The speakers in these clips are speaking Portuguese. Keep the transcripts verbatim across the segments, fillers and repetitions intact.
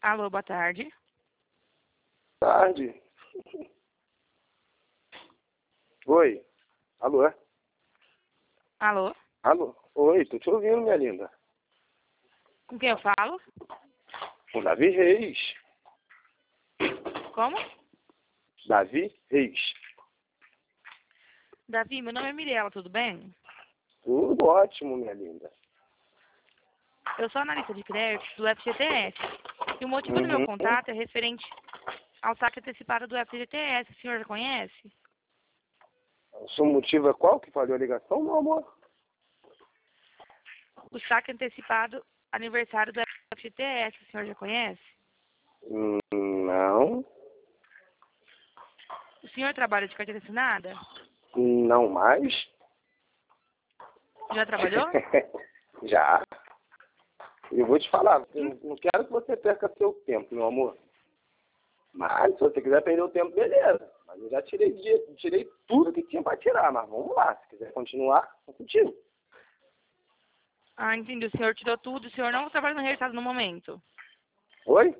Alô, boa tarde. Tarde. Oi. Alô? é? Alô? Alô? Oi, tô te ouvindo, minha linda. Com quem eu falo? Com Davi Reis. Como? Davi Reis. Davi, meu nome é Mirella, tudo bem? Tudo ótimo, minha linda. Eu sou analista de crédito do F G T S. E o motivo do meu Uhum. contato é referente ao saque antecipado do F G T S. O senhor já conhece? O seu motivo é qual que falhou a ligação, meu amor? O saque antecipado aniversário do F G T S. O senhor já conhece? Hum, Não. O senhor trabalha de carteira assinada? Não mais. Já trabalhou? Já. Eu vou te falar, eu não não quero que você perca seu tempo, meu amor. Mas se você quiser perder o tempo, beleza. Mas eu já tirei, de- tirei tudo que tinha para tirar, mas vamos lá. Se quiser continuar, é contigo. Ah, entendi. O senhor tirou tudo. O senhor não trabalha no registrado no momento. Oi?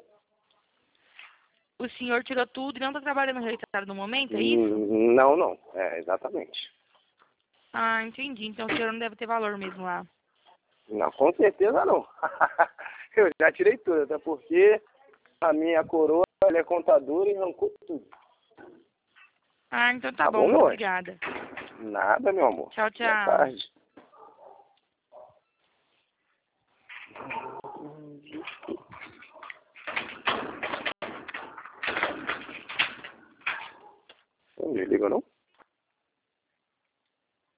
O senhor tirou tudo e não está trabalhando no registrado no momento, é isso? Hum, Não, não. É, exatamente. Ah, entendi. Então o senhor não deve ter valor mesmo lá. Não, com certeza não. Eu já tirei tudo, até porque a minha coroa ela é contadora e arrancou tudo. Ah, então tá Tá bom. bom, Muito meu anjo? obrigada. Nada, meu amor. Tchau, Boa tchau. tarde. Não me liga, não?